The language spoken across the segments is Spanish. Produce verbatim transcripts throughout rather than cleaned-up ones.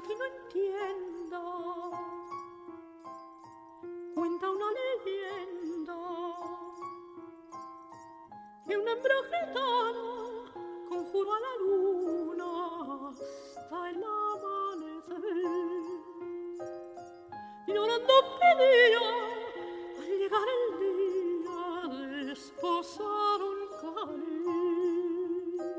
que no entienda. Cuenta una leyenda que un hembra gitana conjuró a la luna hasta el amanecer. Llorando pedía al llegar el día desposar un caril.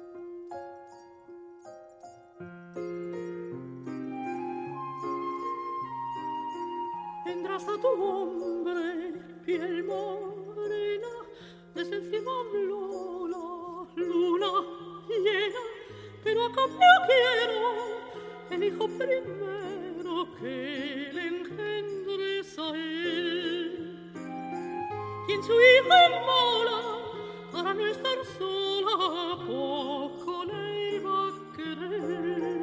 Tendrás a tu hombre piel morena, desde el cielo habló la luna llena, pero a cambio quiero el hijo primero que le engendres a él. Quien su hijo mola para no estar sola, poco le iba a querer.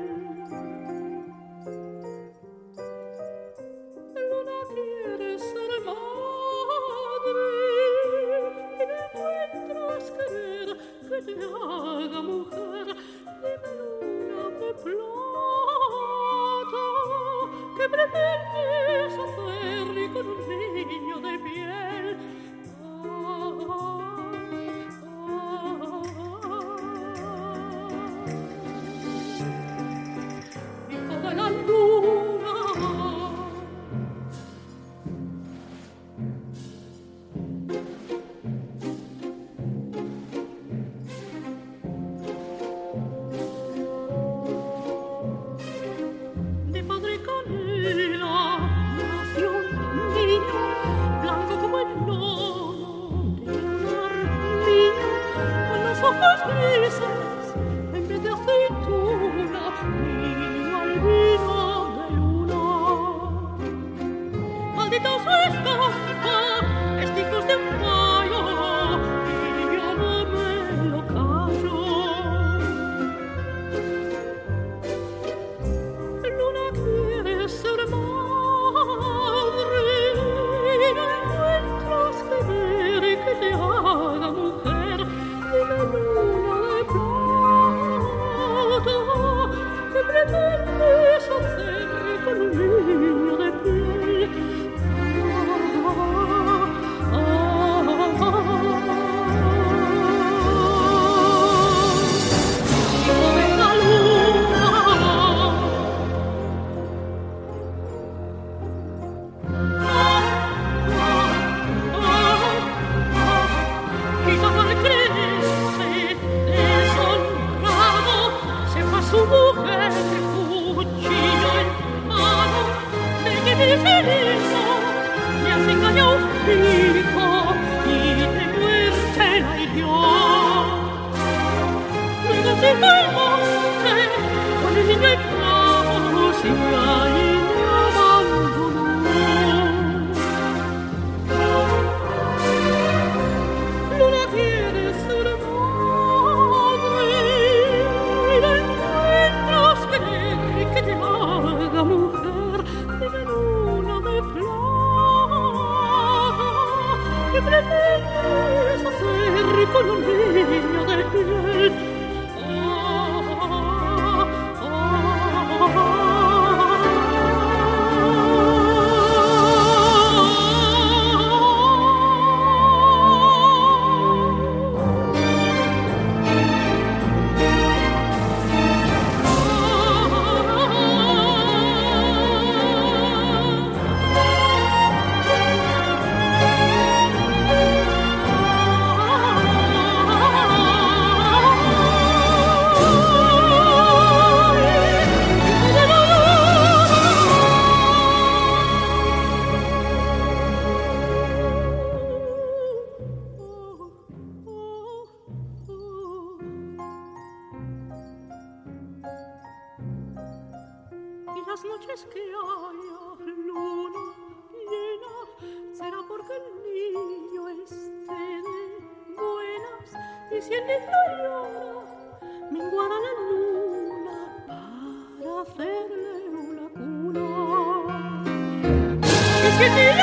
Luna quiere ser madre y no encuentras querer que te haga mujer. Dime, luna de plata, ¿qué pretendes hacer con un niño de piel? Ah, ah, ah. Hijo de la luna, de padre canela nació un niño blanco como el lomo de una arpía, con los ojos grises en vez de aceituna, niño albino de luna. Maldita su estampa, esticos de un payo, y yo no me lo callo. Luna quiere ser madre y no encuentras querer que te haga mujer. Dime, luna de plata, ¿qué pretendes hacer con un niño de piel? Ah, ah, ah, ah. Hijo de la luna, quizás al creerse deshonrado se fue a su mujer cuchillo en mano. De que dice el hijo le hace engaño a un hijo y de muerte la hirió. Luego se fue al monte con el niño en brazos y ahí le abandonó. Luna quiere ser madre y no encuentras querer que te haga mujer. Dime, luna de plata, ¿qué pretendes hacer con un niño de piel? Ah, ah, ah, ah. Y las noches que haya luna llena será porque el niño esté de buenas. Y si el niño llora, menguará la luna para hacerle una cuna. Y si el niño